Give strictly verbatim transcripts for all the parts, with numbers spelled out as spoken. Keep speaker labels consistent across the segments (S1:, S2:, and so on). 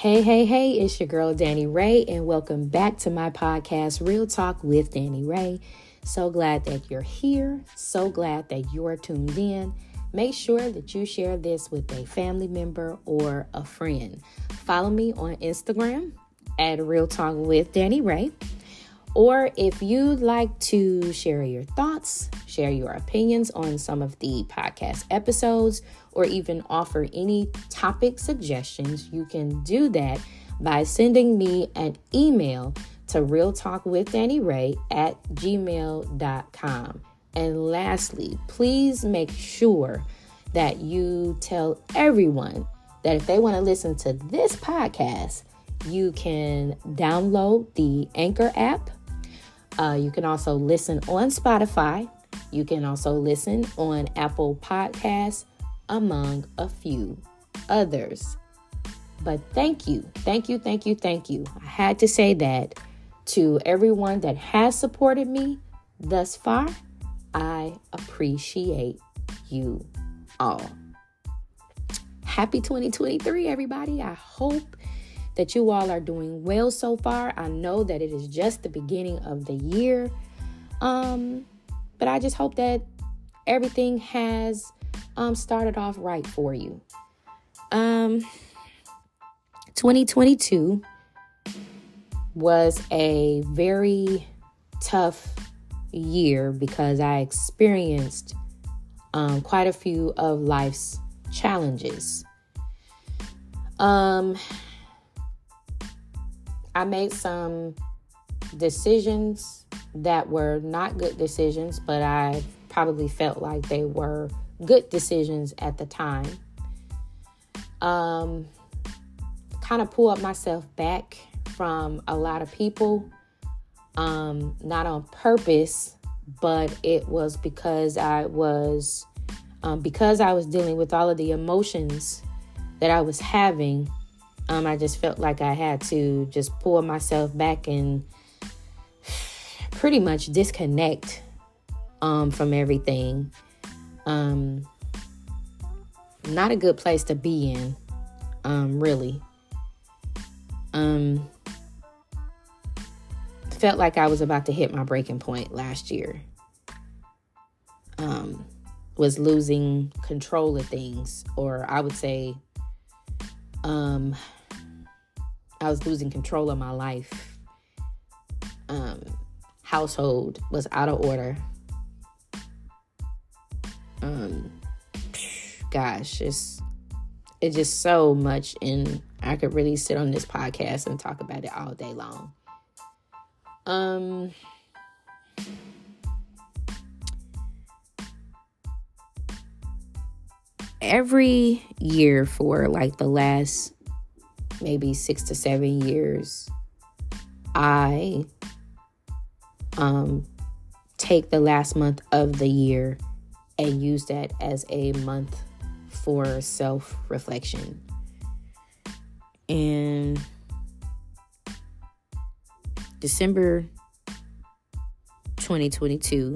S1: Hey, hey, hey, it's your girl, Danny Ray, and welcome back to my podcast, Real Talk with Danny Ray. So glad that you're here. So glad that you're tuned in. Make sure that you share this with a family member or a friend. Follow me on Instagram at Real Talk with Danny Ray. Or if you'd like to share your thoughts, share your opinions on some of the podcast episodes, or even offer any topic suggestions, you can do that by sending me an email to realtalkwithdannyray at gmail dot com. And lastly, please make sure that you tell everyone that if they want to listen to this podcast, you can download the Anchor app. Uh, you can also listen on Spotify. You can also listen on Apple Podcasts, among a few others. But thank you, thank you, thank you, thank you. I had to say that to everyone that has supported me thus far. I appreciate you all. Happy twenty twenty-three, everybody. I hope that you all are doing well so far. I know that it is just the beginning of the year. Um, but I just hope that everything has um, started off right for you. Um, twenty twenty-two was a very tough year because I experienced um, quite a few of life's challenges. Um, I made some decisions that were not good decisions, but I probably felt like they were good decisions at the time. Um, kind of pulled myself back from a lot of people, um, not on purpose, but it was because I was, um, because I was dealing with all of the emotions that I was having. Um, I just felt like I had to just pull myself back and pretty much disconnect um, from everything. Um, not a good place to be in, um, really. Um, felt like I was about to hit my breaking point last year. Um, was losing control of things, or I would say, um, I was losing control of my life. Um, household was out of order. Um, gosh, it's it's just so much, and I could really sit on this podcast and talk about it all day long. Um, every year for like the last maybe six to seven years, I um, take the last month of the year and use that as a month for self-reflection. And December twenty twenty-two,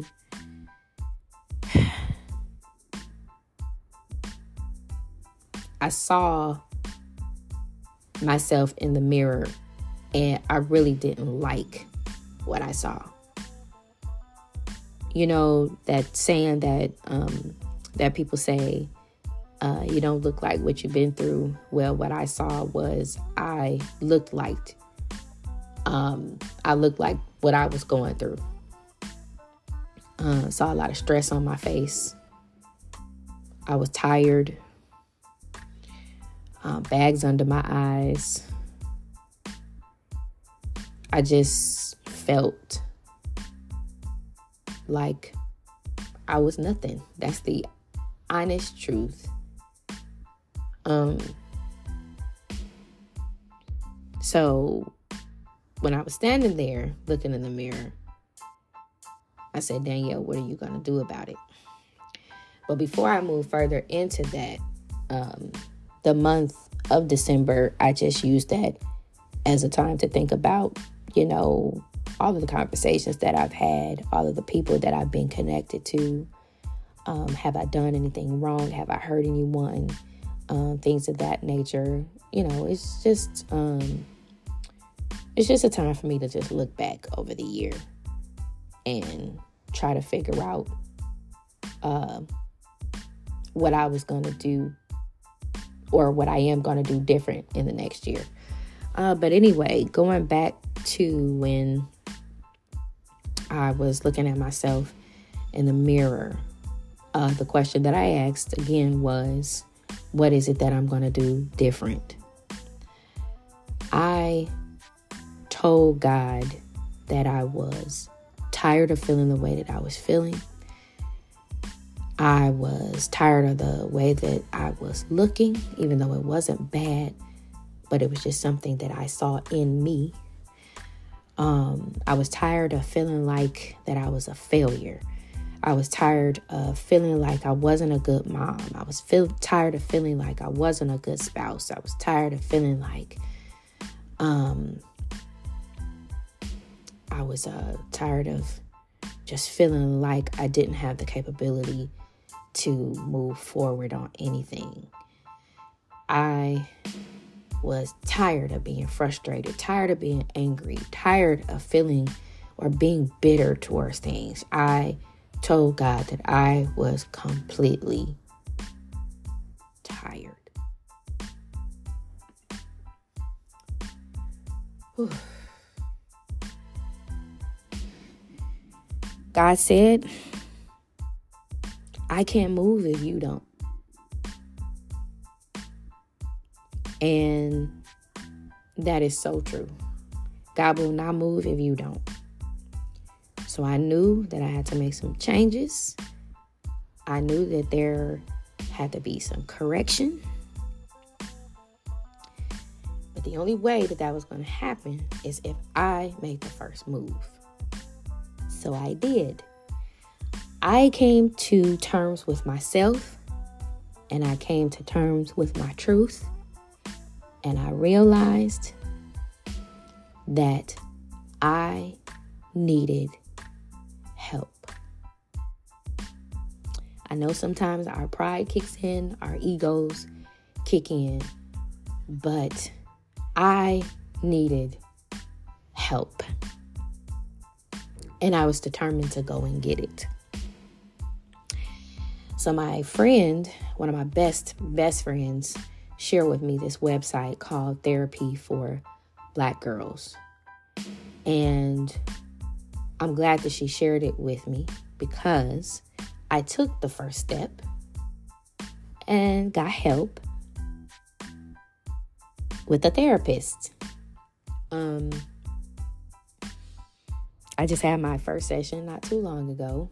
S1: I saw myself in the mirror, and I really didn't like what I saw. You know, that saying that um, that people say, uh, you don't look like what you've been through. Well, what I saw was I looked like, um, I looked like what I was going through. Uh, saw a lot of stress on my face. I was tired. Uh, bags under my eyes. I just felt like I was nothing. That's the honest truth. Um. So when I was standing there looking in the mirror, I said, Danielle, what are you going to do about it? But before I move further into that, um, the month of December, I just used that as a time to think about, you know, all of the conversations that I've had, all of the people that I've been connected to. Um, have I done anything wrong? Have I hurt anyone? Um, things of that nature. you know, it's just, um, it's just a time for me to just look back over the year and try to figure out uh, what I was going to do or what I am going to do different in the next year. Uh, but anyway, going back to when I was looking at myself in the mirror, uh, the question that I asked again was, what is it that I'm going to do different? I told God that I was tired of feeling the way that I was feeling. I was tired of the way that I was looking, even though it wasn't bad, but it was just something that I saw in me. Um, I was tired of feeling like that I was a failure. I was tired of feeling like I wasn't a good mom. I was feel, tired of feeling like I wasn't a good spouse. I was tired of feeling like um, I was uh, tired of just feeling like I didn't have the capability to move forward on anything. I was tired of being frustrated, tired of being angry, tired of feeling or being bitter towards things. I told God that I was completely tired. Whew. God said, I can't move if you don't. And that is so true. God will not move if you don't. So I knew that I had to make some changes. I knew that there had to be some correction. But the only way that that was going to happen is if I made the first move. So I did. I came to terms with myself, and I came to terms with my truth. And I realized that I needed help. I know sometimes our pride kicks in, our egos kick in, but I needed help. And I was determined to go and get it. So my friend, one of my best, best friends, shared with me this website called Therapy for Black Girls. And I'm glad that she shared it with me because I took the first step and got help with a therapist. Um, I just had my first session not too long ago.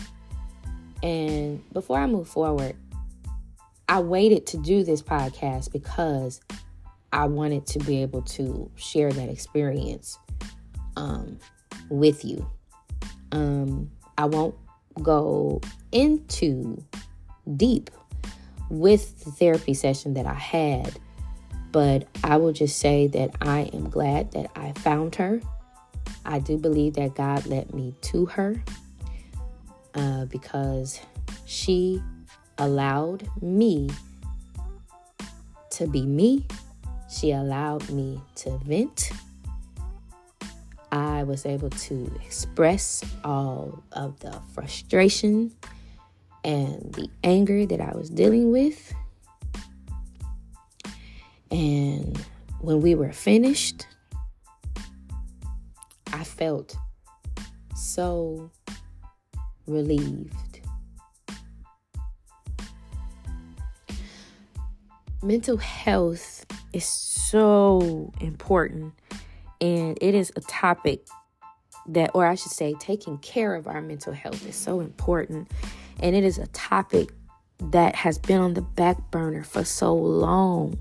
S1: And before I move forward, I waited to do this podcast because I wanted to be able to share that experience um, with you. Um, I won't go into deep with the therapy session that I had, but I will just say that I am glad that I found her. I do believe that God led me to her uh, because she allowed me to be me. She allowed me to vent. I was able to express all of the frustration and the anger that I was dealing with. And when we were finished, I felt so relieved. Mental health is so important, and it is a topic that, or I should say, taking care of our mental health is so important, and it is a topic that has been on the back burner for so long.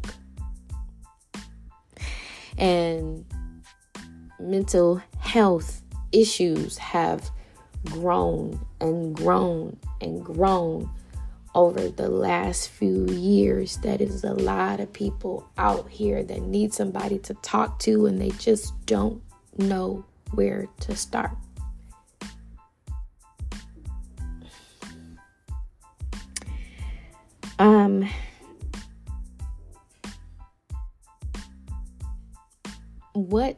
S1: And mental health issues have grown and grown and grown over the last few years. That is a lot of people out here that need somebody to talk to, and they just don't know where to start. Um, what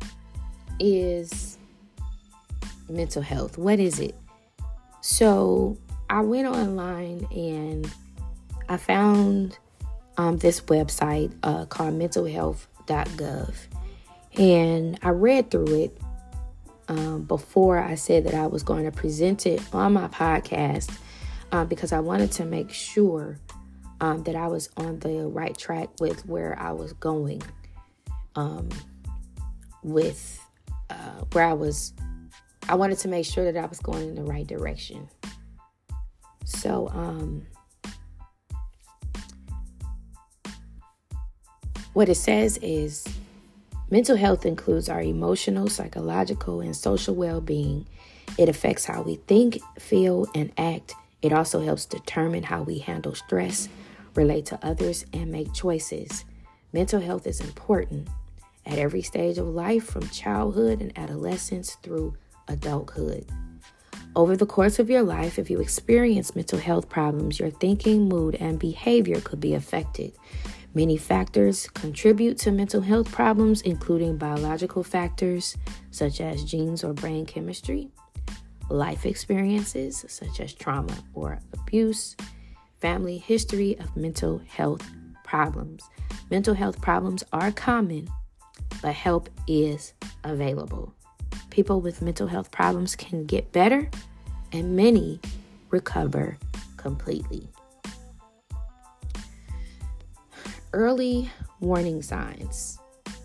S1: is mental health? What is it? So I went online and I found um, this website uh, called mental health dot gov. And I read through it um, before I said that I was going to present it on my podcast uh, because I wanted to make sure um, that I was on the right track with where I was going um, with uh, where I was. I wanted to make sure that I was going in the right direction. So, um, what it says is mental health includes our emotional, psychological, and social well-being. It affects how we think, feel, and act. It also helps determine how we handle stress, relate to others, and make choices. Mental health is important at every stage of life, from childhood and adolescence through adulthood. Over the course of your life, if you experience mental health problems, your thinking, mood, and behavior could be affected. Many factors contribute to mental health problems, including biological factors such as genes or brain chemistry, life experiences such as trauma or abuse, family history of mental health problems. Mental health problems are common, but help is available. People with mental health problems can get better, and many recover completely. Early warning signs.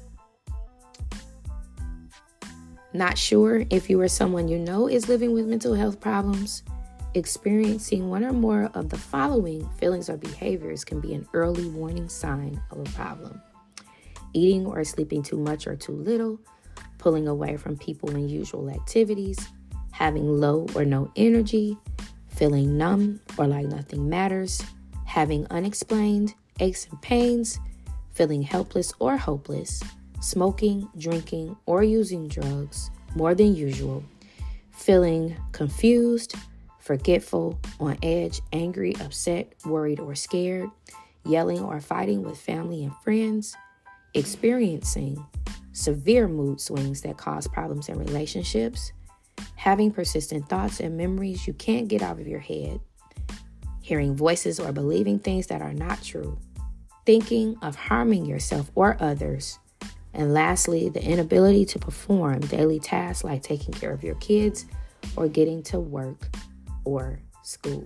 S1: Not sure if you or someone you know is living with mental health problems? Experiencing one or more of the following feelings or behaviors can be an early warning sign of a problem. Eating or sleeping too much or too little, pulling away from people and usual activities, having low or no energy, feeling numb or like nothing matters, having unexplained aches and pains, feeling helpless or hopeless, smoking, drinking, or using drugs more than usual, feeling confused, forgetful, on edge, angry, upset, worried, or scared, yelling or fighting with family and friends, experiencing severe mood swings that cause problems in relationships, having persistent thoughts and memories you can't get out of your head, hearing voices or believing things that are not true, thinking of harming yourself or others, and lastly, the inability to perform daily tasks like taking care of your kids or getting to work or school.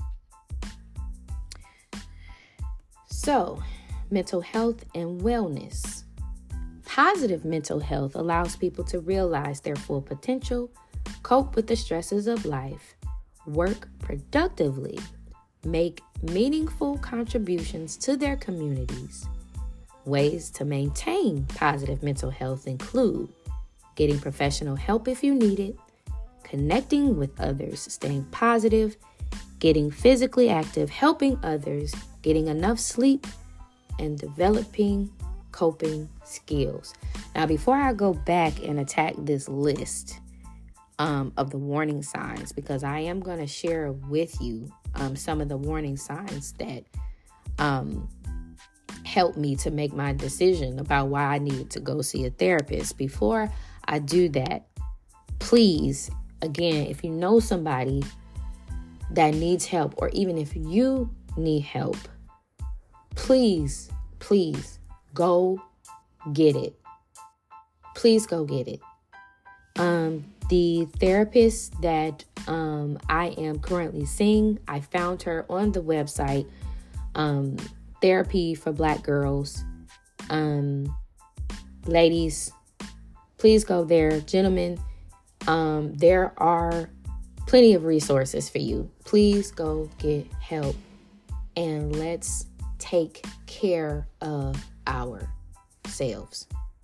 S1: So, mental health and wellness. Positive mental health allows people to realize their full potential, cope with the stresses of life, work productively, make meaningful contributions to their communities. Ways to maintain positive mental health include getting professional help if you need it, connecting with others, staying positive, getting physically active, helping others, getting enough sleep, and developing coping skills. Now, before I go back and attack this list um, of the warning signs, because I am going to share with you um, some of the warning signs that um, helped me to make my decision about why I needed to go see a therapist. Before I do that, please, again, if you know somebody that needs help, or even if you need help, please, please go get it. Please go get it. Um, the therapist that um, I am currently seeing, I found her on the website, um, Therapy for Black Girls. Um, ladies, please go there. Gentlemen, um, there are plenty of resources for you. Please go get help, and let's take care of ourselves.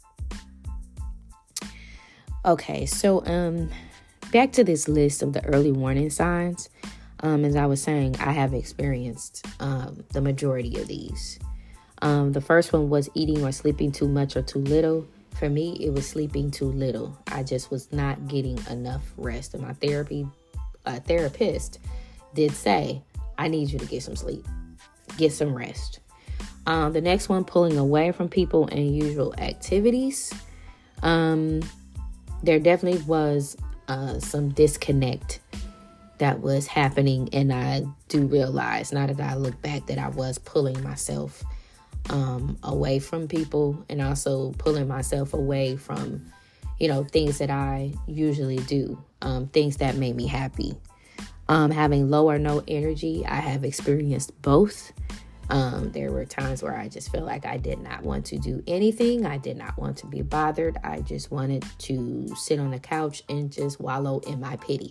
S1: Okay, so um, back to this list of the early warning signs. Um, as I was saying, I have experienced um, the majority of these. Um, the first one was eating or sleeping too much or too little. For me, it was sleeping too little. I just was not getting enough rest. And my therapy uh, therapist did say, I need you to get some sleep, get some rest. Um, the next one, pulling away from people and usual activities. Um, there definitely was uh, some disconnect that was happening. And I do realize now that I look back that I was pulling myself um, away from people, and also pulling myself away from, you know, things that I usually do, um, things that made me happy. Um, having low or no energy, I have experienced both. Um, there were times where I just felt like I did not want to do anything. I did not want to be bothered. I just wanted to sit on the couch and just wallow in my pity.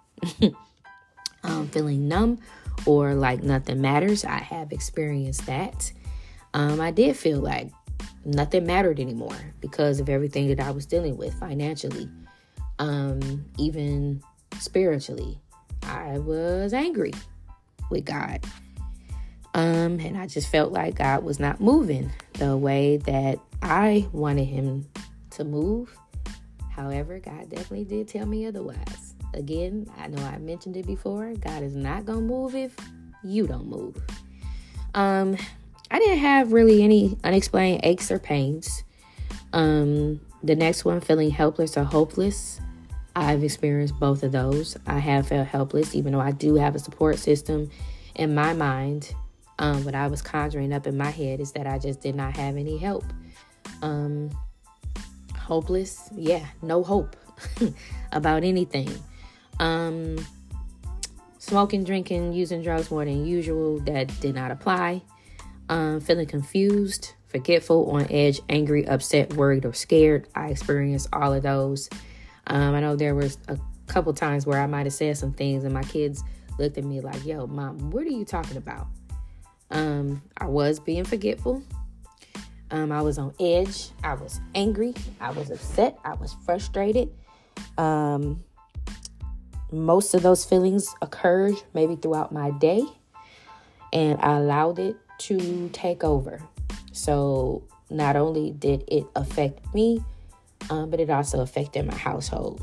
S1: um, feeling numb or like nothing matters. I have experienced that. Um, I did feel like nothing mattered anymore because of everything that I was dealing with financially, um, even spiritually. I was angry with God. Um, and I just felt like God was not moving the way that I wanted him to move. However, God definitely did tell me otherwise. Again, I know I mentioned it before. God is not going to move if you don't move. Um, I didn't have really any unexplained aches or pains. Um, the next one, feeling helpless or hopeless. I've experienced both of those. I have felt helpless, even though I do have a support system in my mind. Um, what I was conjuring up in my head is that I just did not have any help. Um, hopeless, yeah, no hope about anything. Um, smoking, drinking, using drugs more than usual, that did not apply. Um, feeling confused, forgetful, on edge, angry, upset, worried, or scared. I experienced all of those. Um, I know there was a couple times where I might have said some things and my kids looked at me like, yo, Mom, what are you talking about? Um, I was being forgetful. Um, I was on edge. I was angry. I was upset. I was frustrated. Um, most of those feelings occurred maybe throughout my day, and I allowed it to take over. So not only did it affect me, um, but it also affected my household.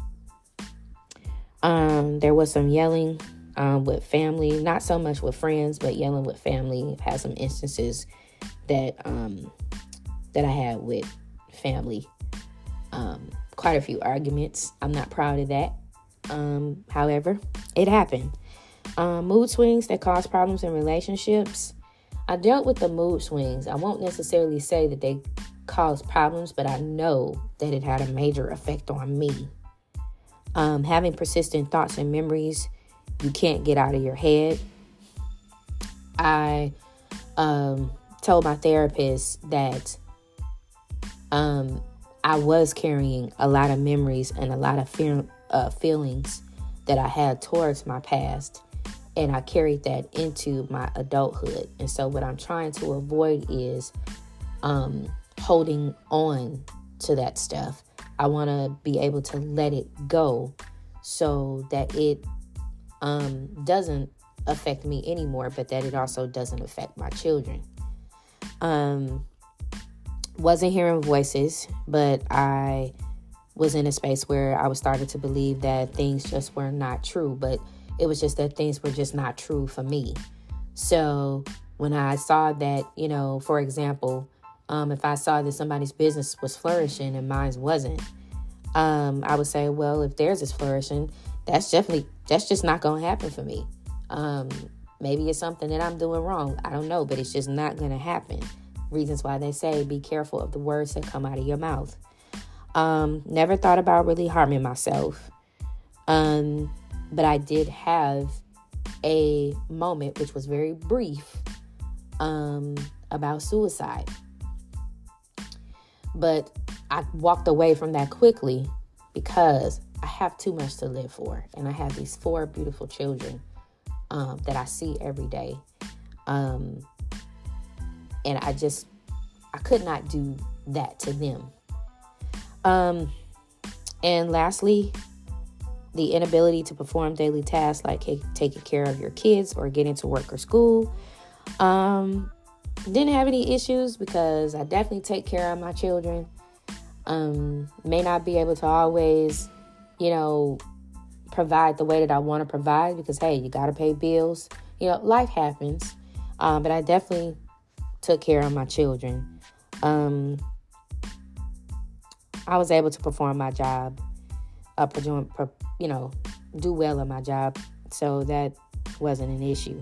S1: Um, there was some yelling um, with family, not so much with friends, but yelling with family. I've had some instances that um, that I had with family. Um, quite a few arguments. I'm not proud of that. Um, however, it happened. Um, mood swings that cause problems in relationships. I dealt with the mood swings. I won't necessarily say that they caused problems, but I know that it had a major effect on me. Um, having persistent thoughts and memories you can't get out of your head. I um, told my therapist that um, I was carrying a lot of memories and a lot of fear, uh, feelings that I had towards my past. And I carried that into my adulthood. And so what I'm trying to avoid is um, holding on to that stuff. I want to be able to let it go so that it um, doesn't affect me anymore, but that it also doesn't affect my children. Um, wasn't hearing voices, but I was in a space where I was starting to believe that things just were not true, but it was just that things were just not true for me. So when I saw that, you know, for example, um, if I saw that somebody's business was flourishing and mine wasn't, um, I would say, well, if theirs is flourishing, that's definitely, that's just not going to happen for me. Um, maybe it's something that I'm doing wrong. I don't know, but it's just not going to happen. Reasons why they say be careful of the words that come out of your mouth. Um, never thought about really harming myself. Um, But I did have a moment, which was very brief, um, about suicide. But I walked away from that quickly because I have too much to live for. And I have these four beautiful children um, that I see every day. Um, and I just, I could not do that to them. Um, and lastly, the inability to perform daily tasks like taking care of your kids or getting to work or school. Um, didn't have any issues because I definitely take care of my children. Um, may not be able to always, you know, provide the way that I want to provide because, hey, you got to pay bills. You know, life happens. Um, but I definitely took care of my children. Um, I was able to perform my job, uh, perform, you know, do well at my job. So that wasn't an issue.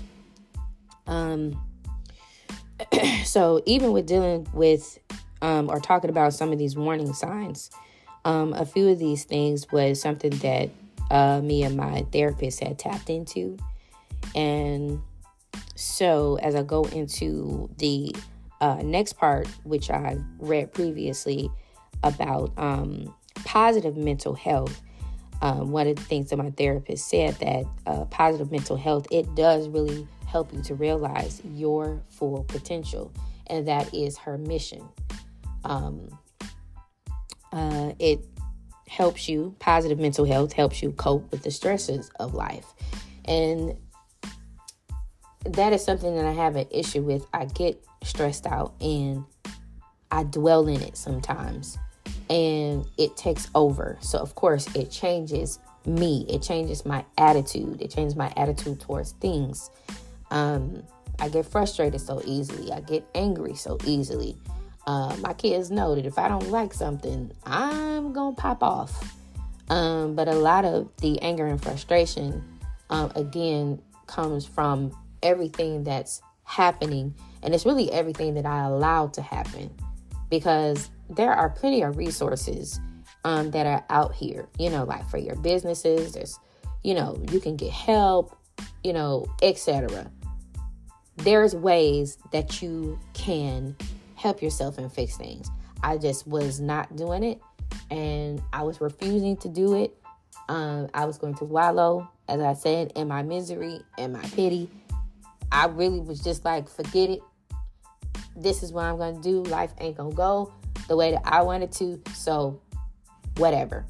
S1: Um, so even with dealing with, um, or talking about some of these warning signs, um, a few of these things was something that, uh, me and my therapist had tapped into. And so as I go into the, uh, next part, which I read previously about, um, positive mental health, um, one of the things that my therapist said that, uh, positive mental health, it does really help you to realize your full potential. And that is her mission. Um, uh, it helps you, positive mental health helps you cope with the stresses of life. And that is something that I have an issue with. I get stressed out and I dwell in it sometimes and it takes over. So of course it changes me. It changes my attitude. It changes my attitude towards things. Um, I get frustrated so easily. I get angry so easily. Uh, my kids know that if I don't like something, I'm going to pop off. Um, but a lot of the anger and frustration, um, again, comes from everything that's happening. And it's really everything that I allowed to happen, because there are plenty of resources, um, that are out here, you know, like for your businesses. There's, you know, you can get help, you know, et cetera. There's ways that you can help yourself and fix things. I just was not doing it, and I was refusing to do it. Um, I was going to wallow, as I said, in my misery and my pity. I really was just like, forget it. This is what I'm going to do. Life ain't going to go the way that I wanted to. So whatever.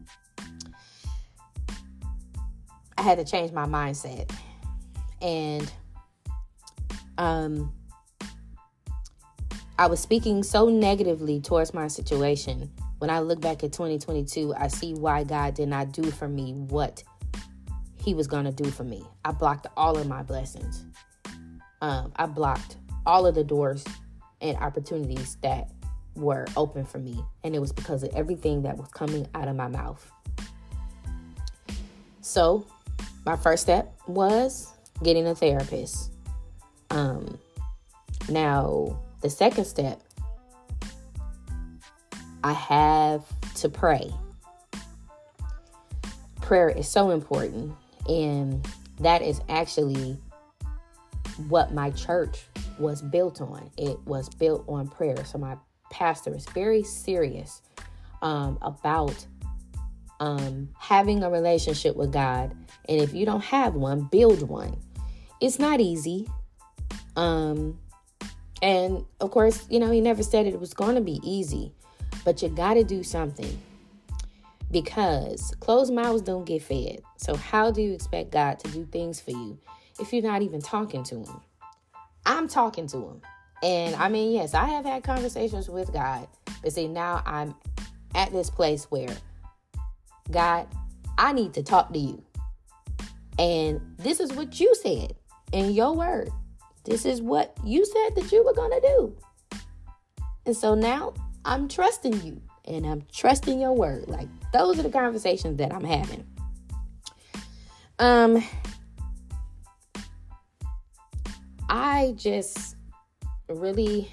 S1: I had to change my mindset. And um, I was speaking so negatively towards my situation. When I look back at twenty twenty-two, I see why God did not do for me what he was going to do for me. I blocked all of my blessings. Um, I blocked all of the doors and opportunities that were open for me. And it was because of everything that was coming out of my mouth. So my first step was getting a therapist. Um, now, the second step, I have to pray. Prayer is so important. And that is actually what my church was built on. It was built on prayer. So my pastor is very serious um, about um, having a relationship with God. And if you don't have one, build one. It's not easy. Um, and of course, you know, he never said it was going to be easy, but you got to do something, because closed mouths don't get fed. So how do you expect God to do things for you if you're not even talking to him? I'm talking to him. And I mean, yes, I have had conversations with God, but see, now I'm at this place where, God, I need to talk to you. And this is what you said in your word. This is what you said that you were going to do. And so now I'm trusting you and I'm trusting your word. Like, those are the conversations that I'm having. Um, I just really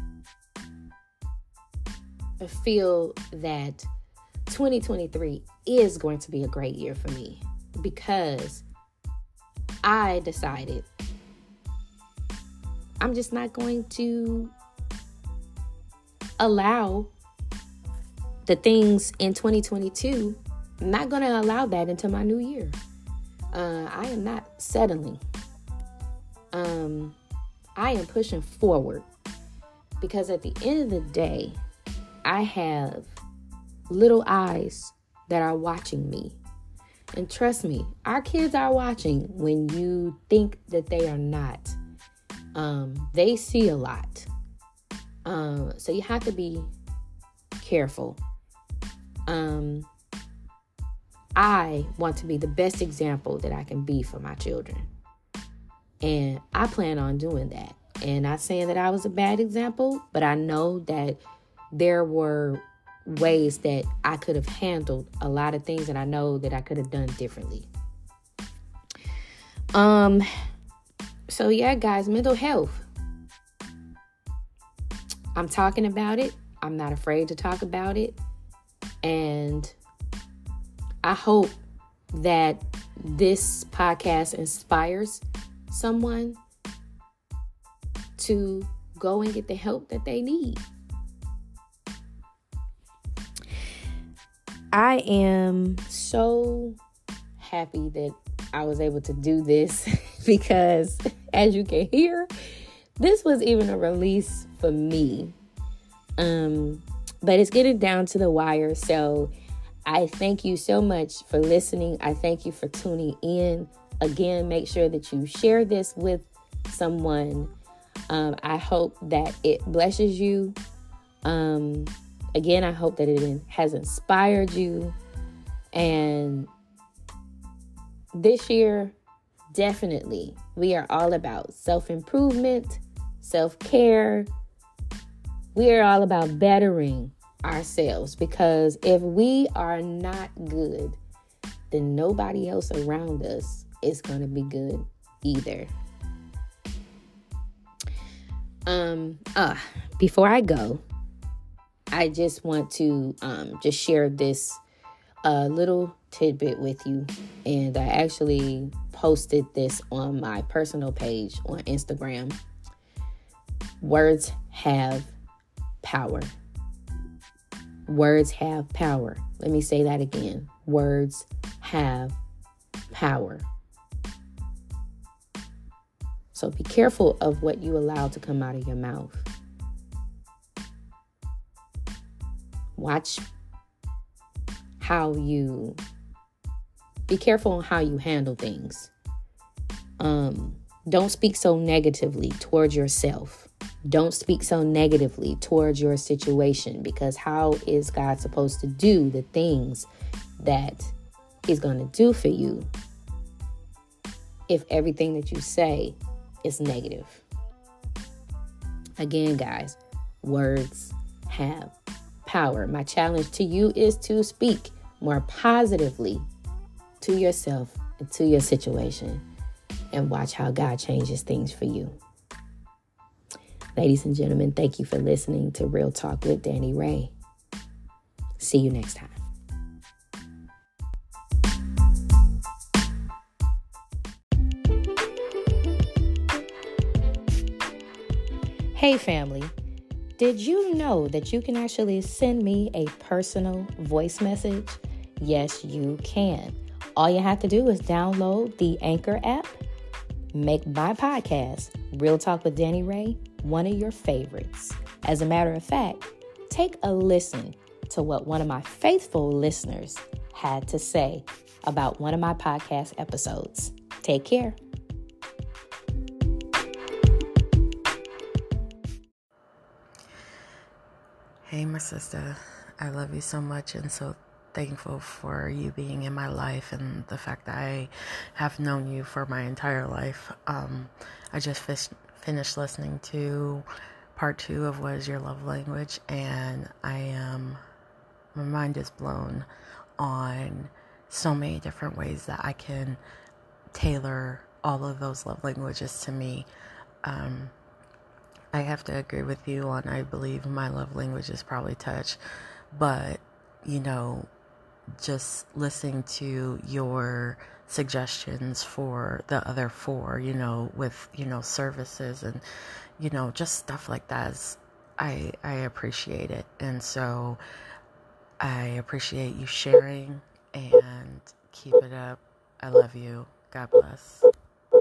S1: feel that twenty twenty-three is going to be a great year for me, because I decided I'm just not going to allow the things in twenty twenty-two. I'm not going to allow that into my new year. Uh, I am not settling. Um, I am pushing forward, because at the end of the day, I have little eyes that are watching me. And trust me, our kids are watching when you think that they are not. Um, they see a lot. Um, so you have to be careful. Um, I want to be the best example that I can be for my children. And I plan on doing that. And not saying that I was a bad example, but I know that there were ways that I could have handled a lot of things that I know that I could have done differently. Um, so yeah, guys, mental health. I'm talking about it. I'm not afraid to talk about it. And I hope that this podcast inspires someone to go and get the help that they need. I am so happy that I was able to do this because, as you can hear, this was even a release for me. Um, but it's getting down to the wire. So I thank you so much for listening. I thank you for tuning in. Again, make sure that you share this with someone. Um, I hope that it blesses you. Um, again, I hope that it has inspired you. And this year, definitely, we are all about self-improvement, self-care. We are all about bettering ourselves, because if we are not good, then nobody else around us is going to be good either. Um, uh, before I go, I just want to um, just share this uh, little tidbit with you. And I actually posted this on my personal page on Instagram. Words have power. Words have power. Let me say that again. Words have power. So be careful of what you allow to come out of your mouth. Watch how you, be careful on how you handle things. Um, don't speak so negatively towards yourself. Don't speak so negatively towards your situation, because how is God supposed to do the things that He's going to do for you if everything that you say is negative? Again, guys, words have power. My challenge to you is to speak more positively to yourself and to your situation, and watch how God changes things for you. Ladies and gentlemen, thank you for listening to Real Talk with Danny Ray. See you next time. Hey family, did you know that you can actually send me a personal voice message? Yes, you can. All you have to do is download the Anchor app, make my podcast, Real Talk with Danny Ray, one of your favorites. As a matter of fact, take a listen to what one of my faithful listeners had to say about one of my podcast episodes. Take care.
S2: Hey, my sister, I love you so much, and so thankful for you being in my life and the fact that I have known you for my entire life. Um, I just fish, finished listening to part two of What Is Your Love Language, and I am, my mind is blown on so many different ways that I can tailor all of those love languages to me. Um, I have to agree with you on, I believe my love language is probably touch, but, you know, just listening to your suggestions for the other four, you know, with, you know, services and, you know, just stuff like that, is, I, I appreciate it. And so I appreciate you sharing, and keep it up. I love you. God bless.